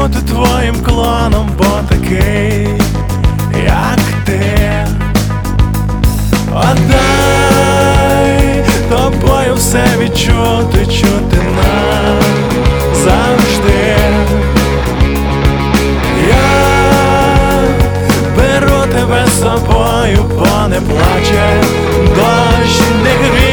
бути твоїм клоном, бо такий, як ти. Отдай тобою все відчути, чути назавжди. Я беру тебе з собою, бо не плаче дощ, не гріє.